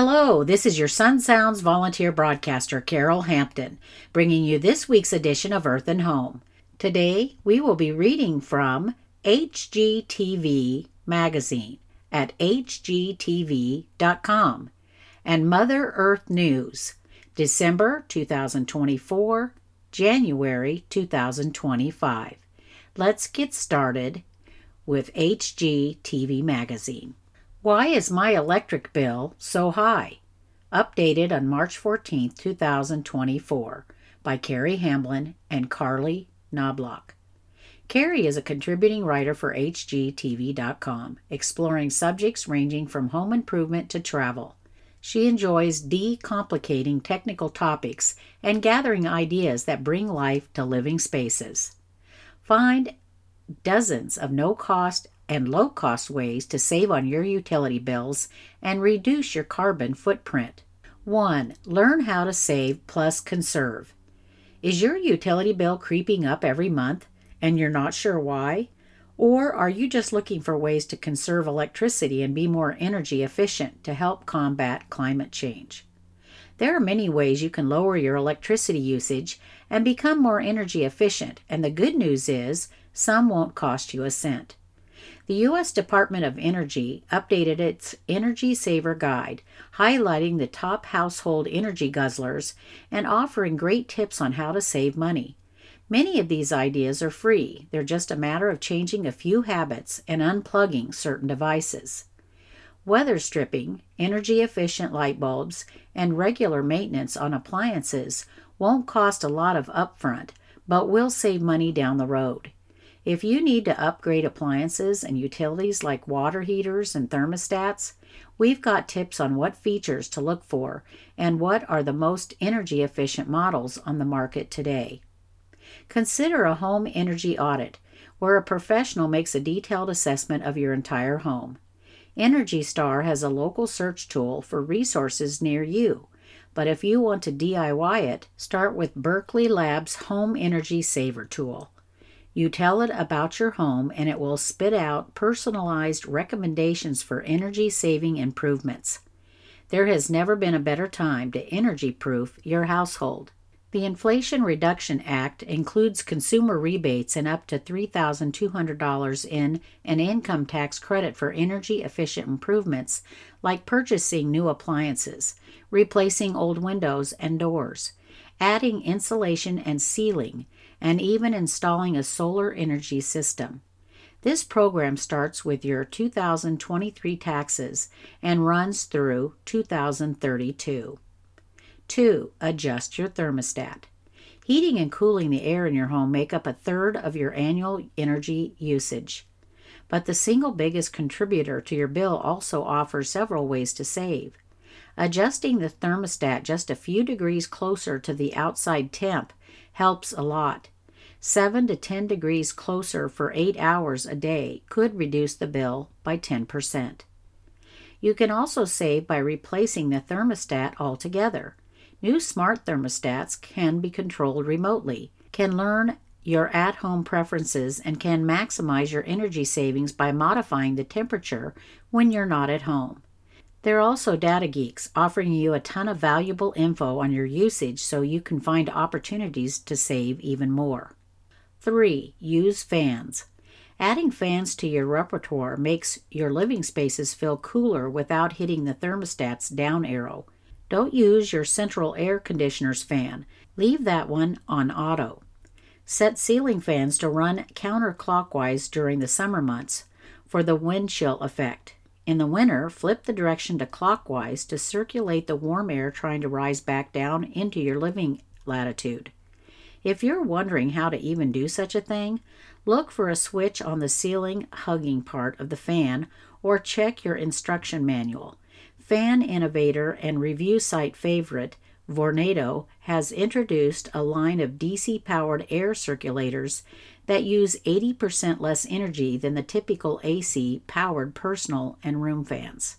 Hello, this is your Sun Sounds volunteer broadcaster, Carol Hampton, bringing you this week's edition of Earth and Home. Today, we will be reading from HGTV Magazine at hgtv.com and Mother Earth News, December 2024, January 2025. Let's get started with HGTV Magazine. Why is my electric bill so high? Updated on March 14, 2024 by Carrie Hamblin and Carly Knobloch. Carrie is a contributing writer for HGTV.com, exploring subjects ranging from home improvement to travel. She enjoys decomplicating technical topics and gathering ideas that bring life to living spaces. Find dozens of no-cost and low-cost ways to save on your utility bills and reduce your carbon footprint. 1. Learn how to save plus conserve. Is your utility bill creeping up every month and you're not sure why? Or are you just looking for ways to conserve electricity and be more energy efficient to help combat climate change? There are many ways you can lower your electricity usage and become more energy efficient, and the good news is some won't cost you a cent. The U.S. Department of Energy updated its Energy Saver Guide, highlighting the top household energy guzzlers and offering great tips on how to save money. Many of these ideas are free. They're just a matter of changing a few habits and unplugging certain devices. Weather stripping, energy-efficient light bulbs, and regular maintenance on appliances won't cost a lot of upfront, but will save money down the road. If you need to upgrade appliances and utilities like water heaters and thermostats, we've got tips on what features to look for and what are the most energy-efficient models on the market today. Consider a home energy audit, where a professional makes a detailed assessment of your entire home. Energy Star has a local search tool for resources near you, but if you want to DIY it, start with Berkeley Labs' Home Energy Saver tool. You tell it about your home and it will spit out personalized recommendations for energy-saving improvements. There has never been a better time to energy-proof your household. The Inflation Reduction Act includes consumer rebates and up to $3,200 in an income tax credit for energy-efficient improvements like purchasing new appliances, replacing old windows and doors, adding insulation and ceiling, and even installing a solar energy system. This program starts with your 2023 taxes and runs through 2032. 2. Adjust your thermostat. Heating and cooling the air in your home make up a third of your annual energy usage. But the single biggest contributor to your bill also offers several ways to save. Adjusting the thermostat just a few degrees closer to the outside temp helps a lot. 7 to 10 degrees closer for 8 hours a day could reduce the bill by 10%. You can also save by replacing the thermostat altogether. New smart thermostats can be controlled remotely, can learn your at-home preferences, and can maximize your energy savings by modifying the temperature when you're not at home. They're also data geeks, offering you a ton of valuable info on your usage so you can find opportunities to save even more. 3. Use fans. Adding fans to your repertoire makes your living spaces feel cooler without hitting the thermostat's down arrow. Don't use your central air conditioner's fan. Leave that one on auto. Set ceiling fans to run counterclockwise during the summer months for the wind chill effect. In the winter, flip the direction to clockwise to circulate the warm air trying to rise back down into your living latitude. If you're wondering how to even do such a thing, look for a switch on the ceiling hugging part of the fan or check your instruction manual. Fan innovator and review site favorite Vornado has introduced a line of DC-powered air circulators that use 80% less energy than the typical AC-powered personal and room fans.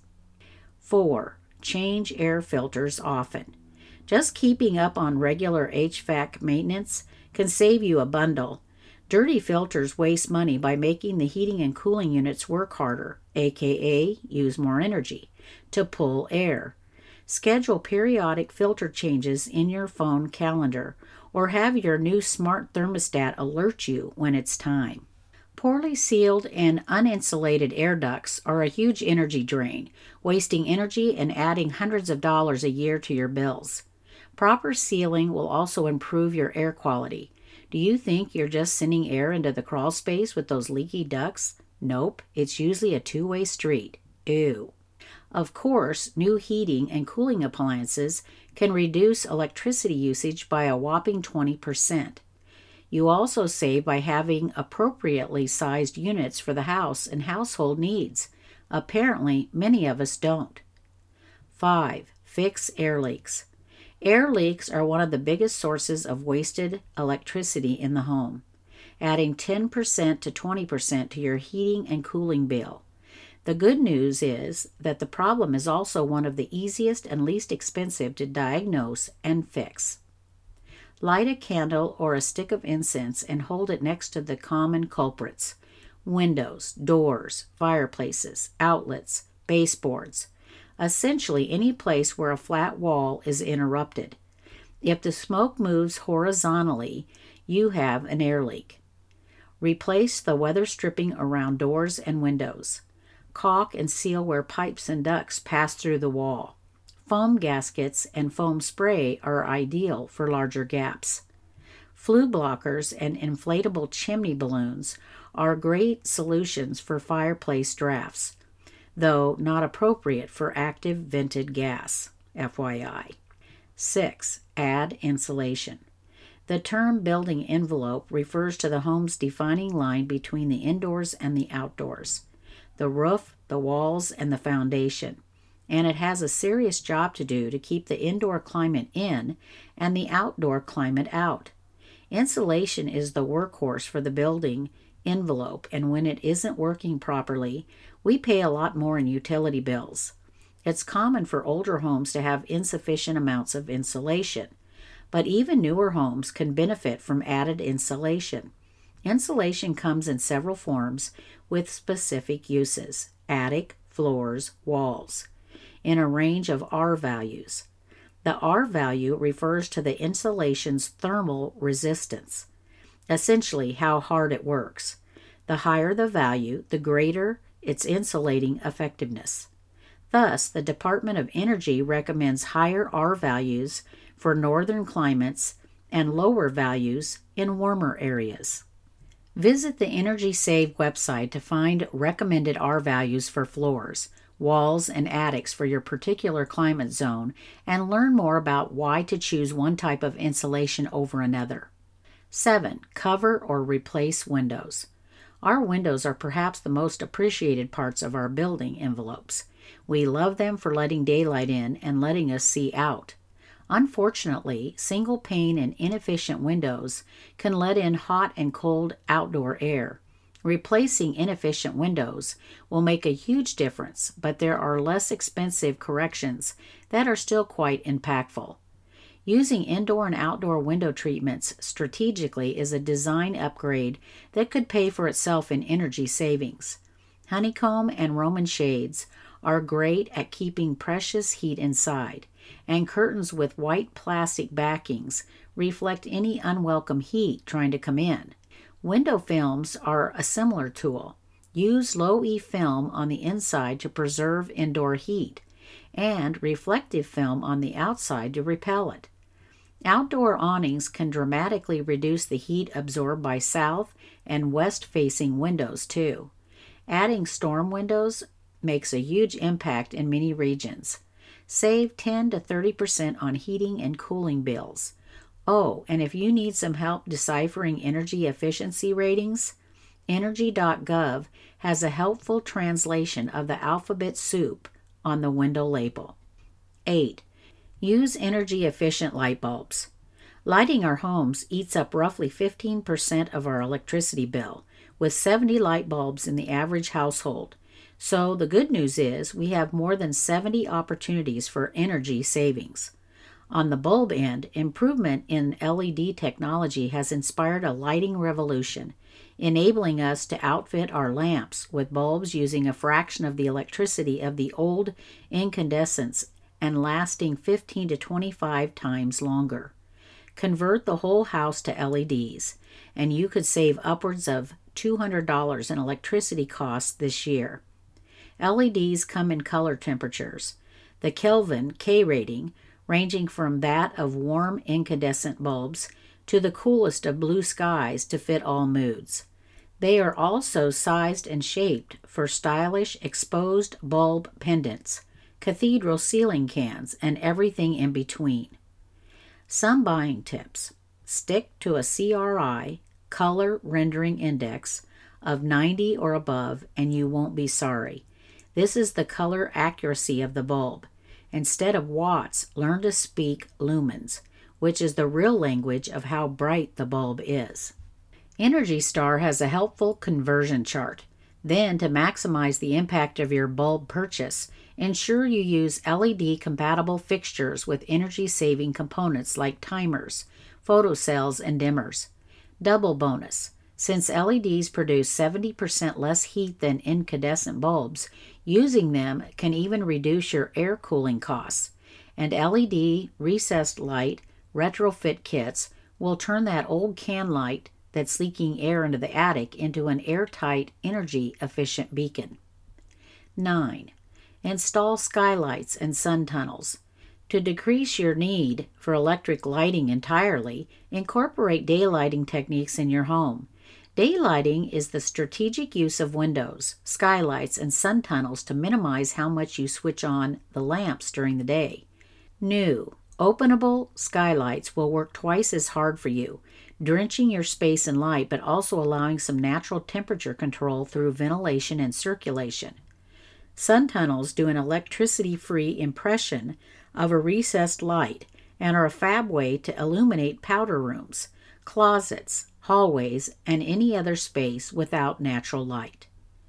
4. Change air filters often. Just keeping up on regular HVAC maintenance can save you a bundle. Dirty filters waste money by making the heating and cooling units work harder, aka use more energy, to pull air. Schedule periodic filter changes in your phone calendar or have your new smart thermostat alert you when it's time. Poorly sealed and uninsulated air ducts are a huge energy drain, wasting energy and adding hundreds of dollars a year to your bills. Proper sealing will also improve your air quality. Do you think you're just sending air into the crawl space with those leaky ducts? Nope, it's usually a two-way street. Ew. Of course, new heating and cooling appliances can reduce electricity usage by a whopping 20%. You also save by having appropriately sized units for the house and household needs. Apparently, many of us don't. 5. Fix air leaks. Air leaks are one of the biggest sources of wasted electricity in the home, adding 10% to 20% to your heating and cooling bill. The good news is that the problem is also one of the easiest and least expensive to diagnose and fix. Light a candle or a stick of incense and hold it next to the common culprits: windows, doors, fireplaces, outlets, baseboards. Essentially any place where a flat wall is interrupted. If the smoke moves horizontally, you have an air leak. Replace the weather stripping around doors and windows. Caulk and seal where pipes and ducts pass through the wall. Foam gaskets and foam spray are ideal for larger gaps. Flue blockers and inflatable chimney balloons are great solutions for fireplace drafts, though not appropriate for active vented gas, FYI. 6. Add insulation. The term building envelope refers to the home's defining line between the indoors and the outdoors, the roof, the walls, and the foundation, and it has a serious job to do to keep the indoor climate in and the outdoor climate out. Insulation is the workhorse for the building envelope, and when it isn't working properly, we pay a lot more in utility bills. It's common for older homes to have insufficient amounts of insulation, but even newer homes can benefit from added insulation. Insulation comes in several forms with specific uses: attic, floors, walls, in a range of R values. The R value refers to the insulation's thermal resistance, essentially how hard it works. The higher the value, the greater its insulating effectiveness. Thus, the Department of Energy recommends higher R values for northern climates and lower values in warmer areas. Visit the Energy Save website to find recommended R values for floors, walls, and attics for your particular climate zone and learn more about why to choose one type of insulation over another. 7. Cover or replace windows. Our windows are perhaps the most appreciated parts of our building envelopes. We love them for letting daylight in and letting us see out. Unfortunately, single-pane and inefficient windows can let in hot and cold outdoor air. Replacing inefficient windows will make a huge difference, but there are less expensive corrections that are still quite impactful. Using indoor and outdoor window treatments strategically is a design upgrade that could pay for itself in energy savings. Honeycomb and Roman shades are great at keeping precious heat inside, and curtains with white plastic backings reflect any unwelcome heat trying to come in. Window films are a similar tool. Use low-E film on the inside to preserve indoor heat, and reflective film on the outside to repel it. Outdoor awnings can dramatically reduce the heat absorbed by south and west-facing windows, too. Adding storm windows makes a huge impact in many regions. Save 10 to 30% on heating and cooling bills. Oh, and if you need some help deciphering energy efficiency ratings, Energy.gov has a helpful translation of the alphabet soup on the window label. 8. Use energy-efficient light bulbs. Lighting our homes eats up roughly 15% of our electricity bill, with 70 light bulbs in the average household. So the good news is we have more than 70 opportunities for energy savings. On the bulb end, improvement in LED technology has inspired a lighting revolution, enabling us to outfit our lamps with bulbs using a fraction of the electricity of the old incandescents and lasting 15 to 25 times longer. Convert the whole house to LEDs, and you could save upwards of $200 in electricity costs this year. LEDs come in color temperatures. The Kelvin K rating ranging from that of warm incandescent bulbs to the coolest of blue skies to fit all moods. They are also sized and shaped for stylish exposed bulb pendants, cathedral ceiling cans, and everything in between. Some buying tips. Stick to a CRI, color rendering index, of 90 or above, and you won't be sorry. This is the color accuracy of the bulb. Instead of watts, learn to speak lumens, which is the real language of how bright the bulb is. Energy Star has a helpful conversion chart. Then, to maximize the impact of your bulb purchase, ensure you use LED-compatible fixtures with energy-saving components like timers, photocells, and dimmers. Double bonus. Since LEDs produce 70% less heat than incandescent bulbs, using them can even reduce your air cooling costs. And LED recessed light retrofit kits will turn that old can light that's leaking air into the attic into an airtight, energy-efficient beacon. 9. Install skylights and sun tunnels. To decrease your need for electric lighting entirely, incorporate daylighting techniques in your home. Daylighting is the strategic use of windows, skylights, and sun tunnels to minimize how much you switch on the lamps during the day. New, openable skylights will work twice as hard for you, drenching your space in light but also allowing some natural temperature control through ventilation and circulation. Sun tunnels do an electricity-free impression of a recessed light and are a fab way to illuminate powder rooms, closets, hallways, and any other space without natural light.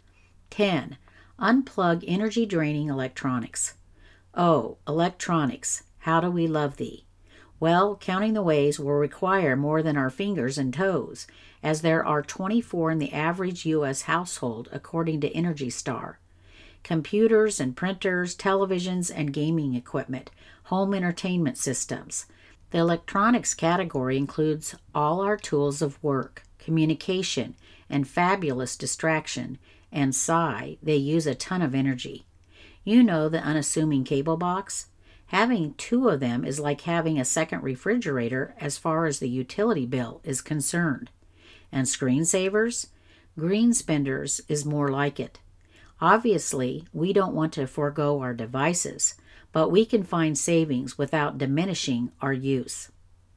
10. Unplug energy-draining electronics. Oh, electronics, how do we love thee? Well, counting the ways will require more than our fingers and toes, as there are 24 in the average U.S. household, according to Energy Star. Computers and printers, televisions and gaming equipment, home entertainment systems. The electronics category includes all our tools of work, communication, and fabulous distraction, and they use a ton of energy. You know the unassuming cable box? Having 2 of them is like having a second refrigerator as far as the utility bill is concerned. And screensavers? Green spenders is more like it. Obviously, we don't want to forego our devices, but we can find savings without diminishing our use.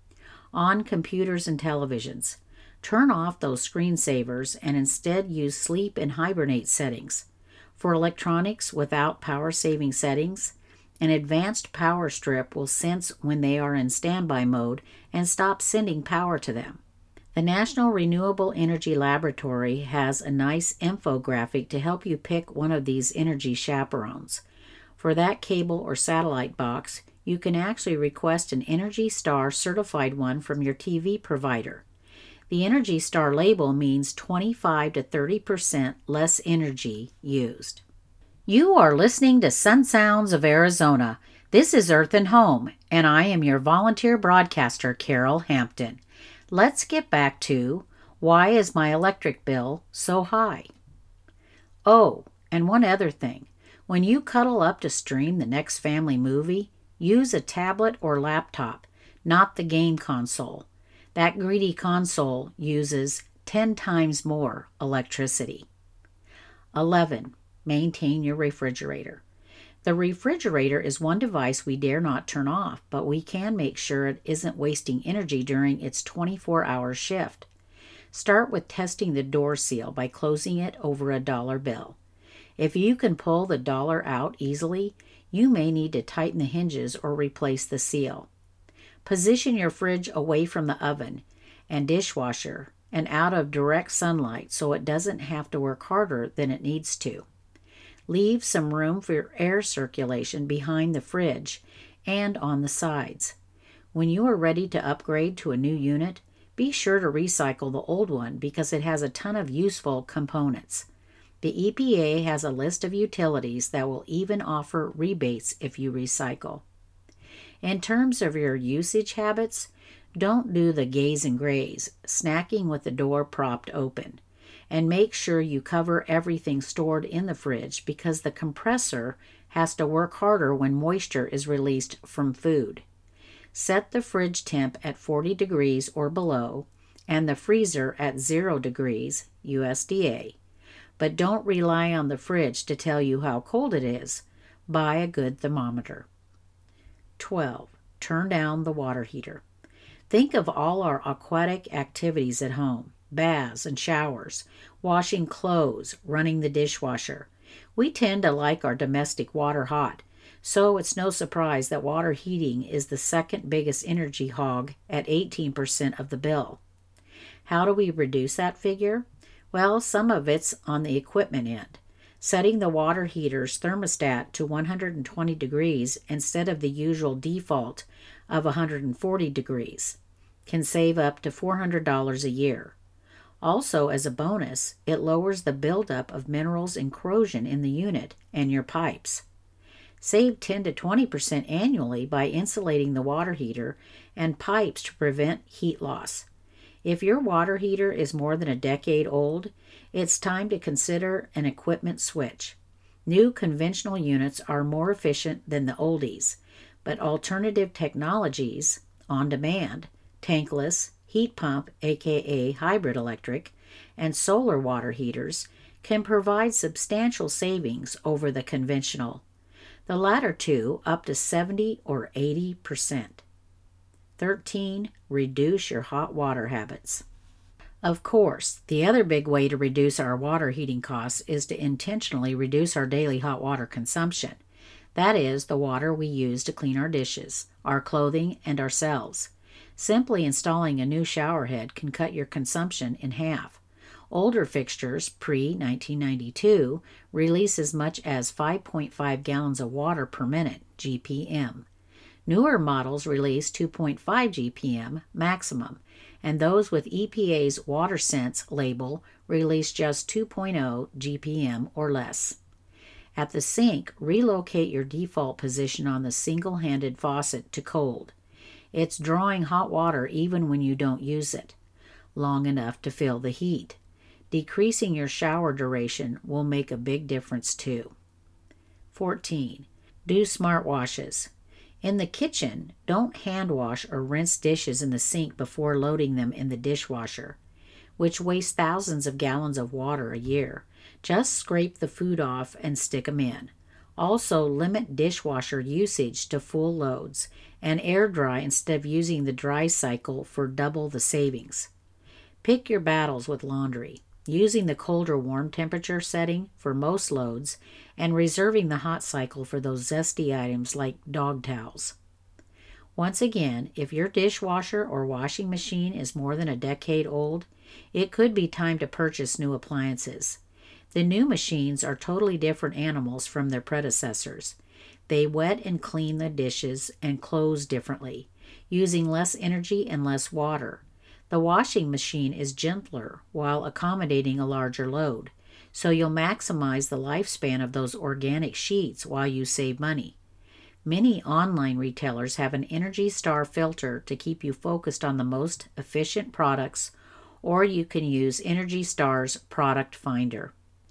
On computers and televisions, turn off those screensavers and instead use sleep and hibernate settings. For electronics without power-saving settings, an advanced power strip will sense when they are in standby mode and stop sending power to them. The National Renewable Energy Laboratory has a nice infographic to help you pick one of these energy chaperones. For that cable or satellite box, you can actually request an Energy Star certified one from your TV provider. The Energy Star label means 25 to 30% less energy used. You are listening to Sun Sounds of Arizona. This is Earth and Home, and I am your volunteer broadcaster, Carol Hampton. Let's get back to, why is my electric bill so high? Oh, and one other thing. When you cuddle up to stream the next family movie, use a tablet or laptop, not the game console. That greedy console uses 10 times more electricity. 11. Maintain your refrigerator. The refrigerator is one device we dare not turn off, but we can make sure it isn't wasting energy during its 24-hour shift. Start with testing the door seal by closing it over a dollar bill. If you can pull the dollar out easily, you may need to tighten the hinges or replace the seal. Position your fridge away from the oven and dishwasher and out of direct sunlight so it doesn't have to work harder than it needs to. Leave some room for air circulation behind the fridge and on the sides. When you are ready to upgrade to a new unit, be sure to recycle the old one because it has a ton of useful components. The EPA has a list of utilities that will even offer rebates if you recycle. In terms of your usage habits, don't do the gaze and graze, snacking with the door propped open. And make sure you cover everything stored in the fridge because the compressor has to work harder when moisture is released from food. Set the fridge temp at 40 degrees or below and the freezer at 0 degrees USDA. But don't rely on the fridge to tell you how cold it is. Buy a good thermometer. 12. Turn down the water heater. Think of all our aquatic activities at home, baths and showers, washing clothes, running the dishwasher. We tend to like our domestic water hot, so it's no surprise that water heating is the second biggest energy hog at 18% of the bill. How do we reduce that figure? Well, some of it's on the equipment end. Setting the water heater's thermostat to 120 degrees instead of the usual default of 140 degrees can save up to $400 a year. Also, as a bonus, it lowers the buildup of minerals and corrosion in the unit and your pipes. Save 10 to 20% annually by insulating the water heater and pipes to prevent heat loss. If your water heater is more than a decade old, it's time to consider an equipment switch. New conventional units are more efficient than the oldies, but alternative technologies, on demand, tankless, heat pump, aka hybrid electric, and solar water heaters can provide substantial savings over the conventional. The latter two up to 70 or 80%. 13. Reduce your hot water habits. Of course, the other big way to reduce our water heating costs is to intentionally reduce our daily hot water consumption. That is, the water we use to clean our dishes, our clothing, and ourselves. Simply installing a new shower head can cut your consumption in half. Older fixtures, pre-1992, release as much as 5.5 gallons of water per minute, GPM. Newer models release 2.5 GPM maximum, and those with EPA's WaterSense label release just 2.0 GPM or less. At the sink, relocate your default position on the single-handed faucet to cold. It's drawing hot water even when you don't use it, long enough to feel the heat. Decreasing your shower duration will make a big difference too. 14. Do smart washes. In the kitchen, don't hand wash or rinse dishes in the sink before loading them in the dishwasher, which wastes thousands of gallons of water a year. Just scrape the food off and stick them in. Also, limit dishwasher usage to full loads and air dry instead of using the dry cycle for double the savings. Pick your battles with laundry, using the cold or warm temperature setting for most loads and reserving the hot cycle for those zesty items like dog towels. Once again, if your dishwasher or washing machine is more than a decade old, it could be time to purchase new appliances. The new machines are totally different animals from their predecessors. They wet and clean the dishes and clothes differently, using less energy and less water. The washing machine is gentler while accommodating a larger load, so you'll maximize the lifespan of those organic sheets while you save money. Many online retailers have an Energy Star filter to keep you focused on the most efficient products, or you can use Energy Star's Product Finder.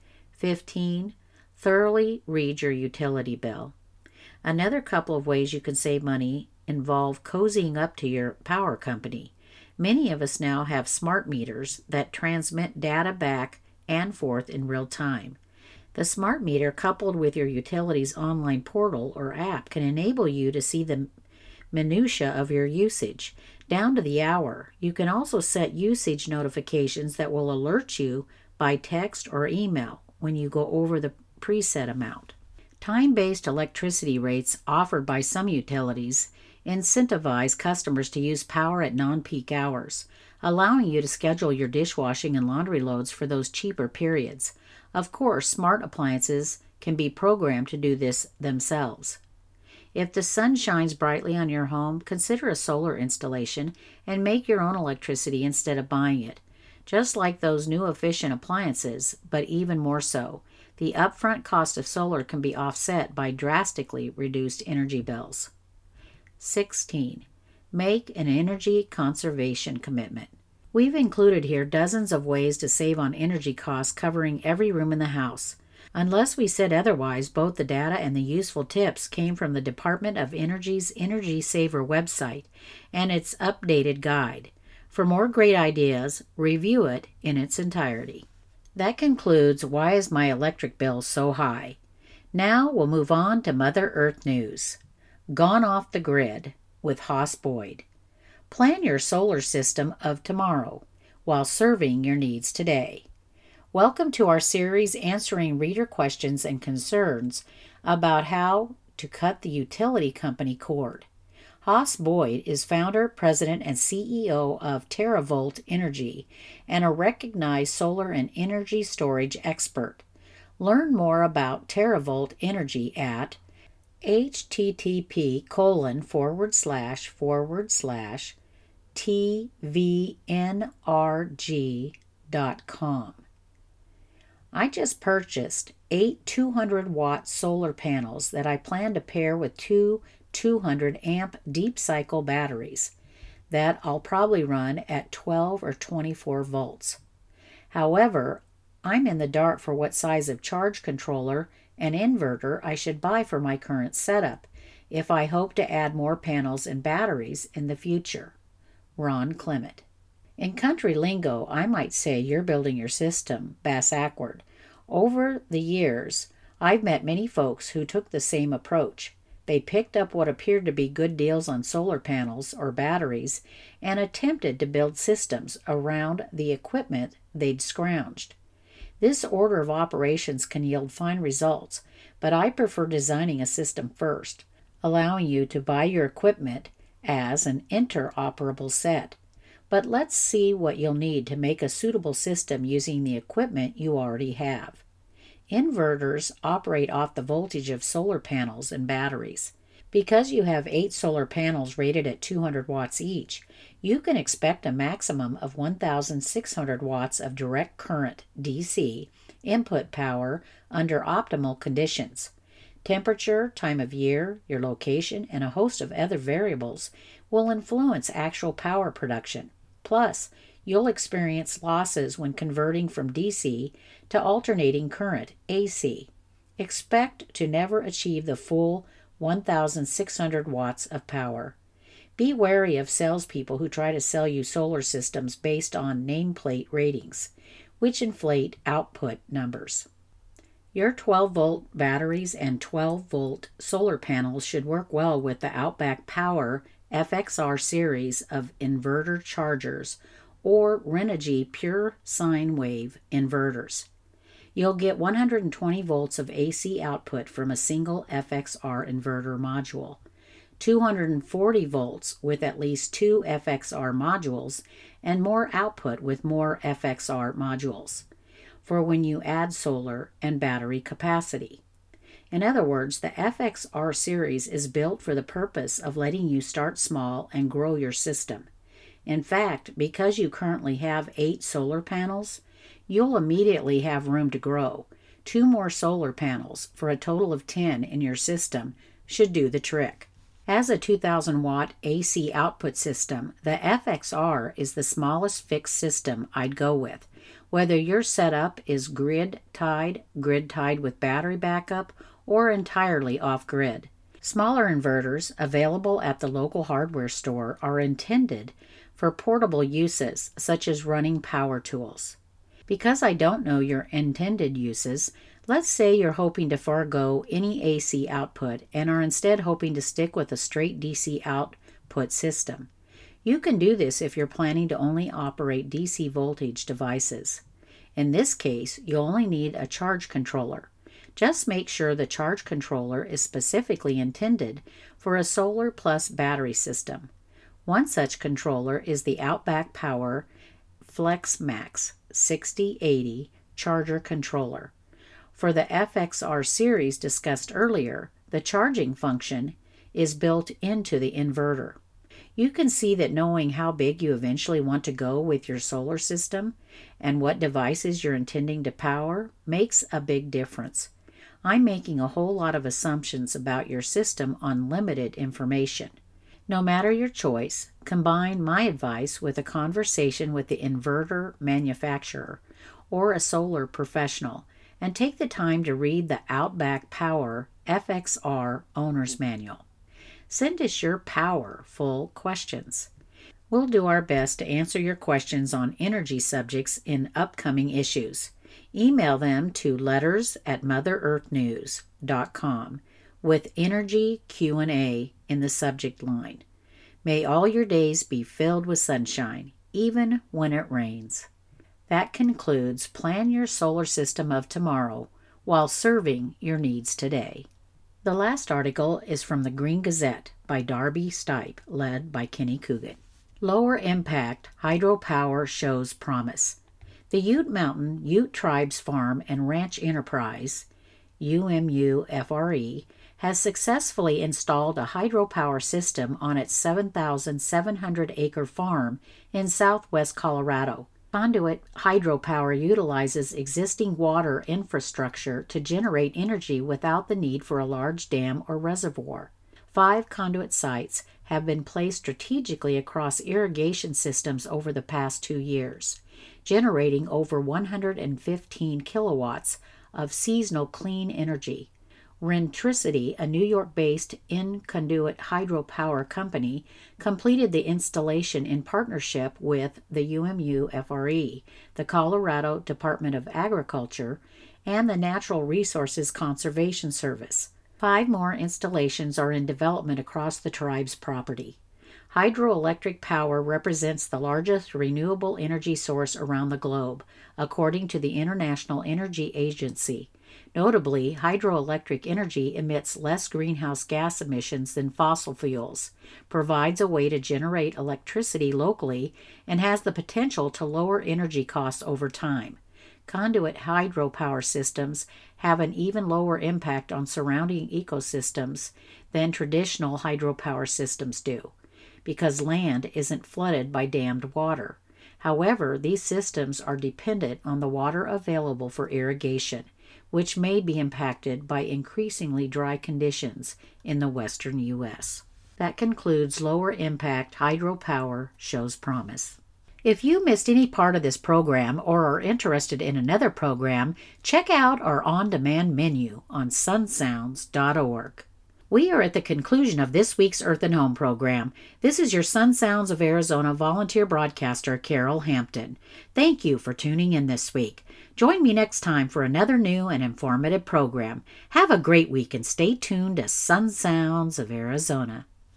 15. Thoroughly read your utility bill. Another couple of ways you can save money involve cozying up to your power company. Many of us now have smart meters that transmit data back and forth in real time. The smart meter, coupled with your utility's online portal or app, can enable you to see the minutia of your usage, down to the hour. You can also set usage notifications that will alert you by text or email when you go over the preset amount. Time-based electricity rates offered by some utilities incentivize customers to use power at non-peak hours, allowing you to schedule your dishwashing and laundry loads for those cheaper periods. Of course, smart appliances can be programmed to do this themselves. If the sun shines brightly on your home, consider a solar installation and make your own electricity instead of buying it. Just like those new efficient appliances, but even more so, the upfront cost of solar can be offset by drastically reduced energy bills. 16. Make an energy conservation commitment. We've included here dozens of ways to save on energy costs covering every room in the house. Unless we said otherwise, both the data and the useful tips came from the Department of Energy's Energy Saver website and its updated guide. For more great ideas, review it in its entirety. That concludes Why is my electric bill so high? Now we'll move on to Mother Earth news. Gone off the grid with Hoss Boyd. Plan your solar system of tomorrow while serving your needs today. Welcome to our series answering reader questions and concerns about how to cut the utility company cord. Hoss Boyd is founder, president, and CEO of TerraVolt Energy and a recognized solar and energy storage expert. Learn more about TerraVolt Energy at http://tvnrg.com. I just purchased 8 200-watt solar panels that I plan to pair with two 200-amp deep-cycle batteries that I'll probably run at 12 or 24 volts. However, I'm in the dark for what size of charge controller and inverter I should buy for my current setup if I hope to add more panels and batteries in the future. Ron Clement. In country lingo, I might say you're building your system bass-ackward. Over the years, I've met many folks who took the same approach. They picked up what appeared to be good deals on solar panels or batteries and attempted to build systems around the equipment they'd scrounged. This order of operations can yield fine results, but I prefer designing a system first, allowing you to buy your equipment as an interoperable set. But let's see what you'll need to make a suitable system using the equipment you already have. Inverters operate off the voltage of solar panels and batteries. Because you have 8 solar panels rated at 200 watts each, you can expect a maximum of 1,600 watts of direct current DC input power under optimal conditions. Temperature, time of year, your location, and a host of other variables will influence actual power production. Plus, you'll experience losses when converting from DC to alternating current, AC. Expect to never achieve the full 1,600 watts of power. Be wary of salespeople who try to sell you solar systems based on nameplate ratings, which inflate output numbers. Your 12-volt batteries and 12-volt solar panels should work well with the Outback Power FXR series of inverter chargers or Renogy pure sine wave inverters. You'll get 120 volts of AC output from a single FXR inverter module, 240 volts with at least 2 FXR modules, and more output with more FXR modules for when you add solar and battery capacity. In other words, the FXR series is built for the purpose of letting you start small and grow your system. In fact, because you currently have 8 solar panels, you'll immediately have room to grow. 2 more solar panels, for a total of 10 in your system, should do the trick. As a 2,000-watt AC output system, the FXR is the smallest fixed system I'd go with, whether your setup is grid-tied with battery backup, or entirely off-grid. Smaller inverters available at the local hardware store are intended for portable uses, such as running power tools. Because I don't know your intended uses, let's say you're hoping to forego any AC output and are instead hoping to stick with a straight DC output system. You can do this if you're planning to only operate DC voltage devices. In this case, you'll only need a charge controller. Just make sure the charge controller is specifically intended for a solar plus battery system. One such controller is the Outback Power FlexMax 6080 charger controller. For the FXR series discussed earlier, the charging function is built into the inverter. You can see that knowing how big you eventually want to go with your solar system and what devices you're intending to power makes a big difference. I'm making a whole lot of assumptions about your system on limited information. No matter your choice, combine my advice with a conversation with the inverter manufacturer or a solar professional and take the time to read the Outback Power FXR Owner's Manual. Send us your powerful questions. We'll do our best to answer your questions on energy subjects in upcoming issues. Email them to letters@motherearthnews.com with Energy Q&A in the subject line. May all your days be filled with sunshine, even when it rains. That concludes Plan Your Solar System of Tomorrow while serving your needs today. The last article is from the Green Gazette by Darby Stipe, led by Kenny Coogan. Lower Impact Hydropower Shows Promise. The Ute Mountain Ute Tribes Farm and Ranch Enterprise, UMUFRE, has successfully installed a hydropower system on its 7,700-acre farm in southwest Colorado. Conduit hydropower utilizes existing water infrastructure to generate energy without the need for a large dam or reservoir. 5 conduit sites have been placed strategically across irrigation systems over the past 2 years, generating over 115 kilowatts of seasonal clean energy. Rentricity, a New York-based in-conduit hydropower company, completed the installation in partnership with the UMUFRE, the Colorado Department of Agriculture, and the Natural Resources Conservation Service. 5 more installations are in development across the tribe's property. Hydroelectric power represents the largest renewable energy source around the globe, according to the International Energy Agency. Notably, hydroelectric energy emits less greenhouse gas emissions than fossil fuels, provides a way to generate electricity locally, and has the potential to lower energy costs over time. Conduit hydropower systems have an even lower impact on surrounding ecosystems than traditional hydropower systems do, because land isn't flooded by dammed water. However, these systems are dependent on the water available for irrigation, which may be impacted by increasingly dry conditions in the western U.S. That concludes Lower Impact Hydropower Shows Promise. If you missed any part of this program or are interested in another program, check out our on-demand menu on sunsounds.org. We are at the conclusion of this week's Earth and Home program. This is your Sun Sounds of Arizona volunteer broadcaster, Carol Hampton. Thank you for tuning in this week. Join me next time for another new and informative program. Have a great week and stay tuned to Sun Sounds of Arizona.